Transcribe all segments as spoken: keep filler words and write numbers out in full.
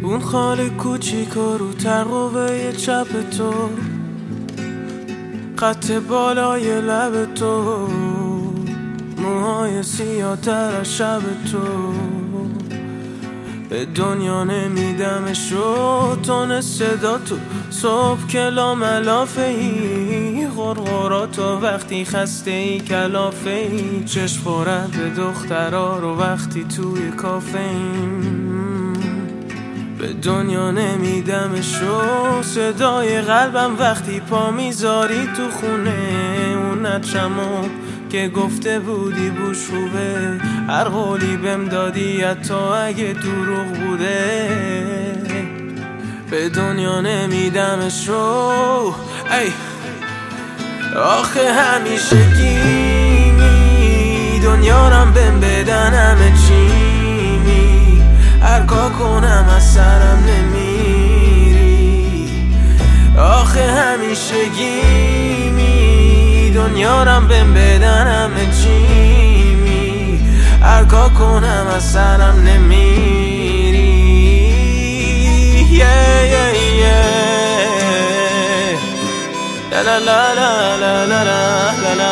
اون خال کوچیک و رو ترقوه چپ تو، خط بالای لب تو، موهای سیاه تر از شب تو. به دنیا نمیدمشو تون صدا تو، صبح کلا ملافه ای، غرغراتو وقتی خسته ای کلافه ای، چشم خورد به دخترا رو وقتی توی کافه ایم. به دنیا نمیدمشو صدای قلبم وقتی پا میذاری تو خونه، اون نچمو که گفته بودی بوش خوبه، هر قولی بهم دادی حتی اگه دروغ بوده. به دنیا نمیدمشو ای آخه همیشه گیمی، دنیا رم بهم بدن همه چیمی، هر کار کنم از سرم نمیری. آخه همیشه گیمی، دنیا رم بهم بدن همه چیمی، هر کار کنم از سرم نمیری. yeah, yeah, yeah. La la la la la la la la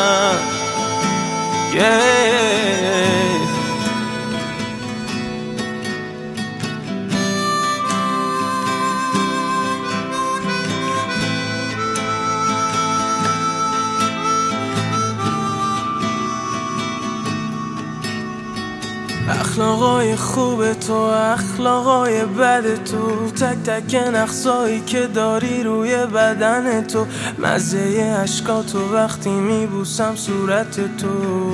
yeah. اخلاقای خوب تو، اخلاقای بد تو، تک تک نقصایی که داری روی بدن تو، مزه عشقاتو وقتی میبوسم صورت تو.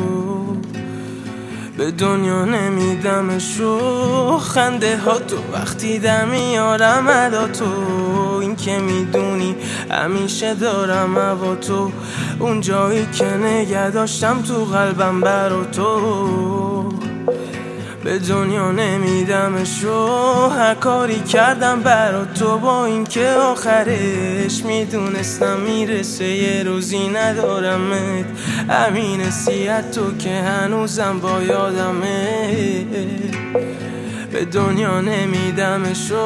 به دنیا نمیدمشو خنده ها تو، وقتی در میارم ادا تو، این که میدونی همیشه دارم هوا تو، اون جایی که نگه داشتم تو قلبم برا تو. به دنیا نمیدمشو هر کاری کردم برا تو، با اینکه آخرش میدونستم میرسه یه روزی ندارمت، همین حسیت تو که هنوزم با یادمه. به دنیا نمیدمشو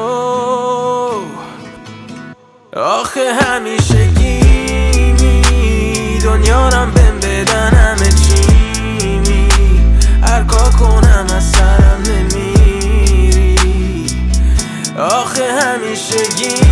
آخه همیشه گیمی، دنیا رم بهم بدن همه چیمی، هر کار کنم از سرم نمیری. آخه همیشه گیمی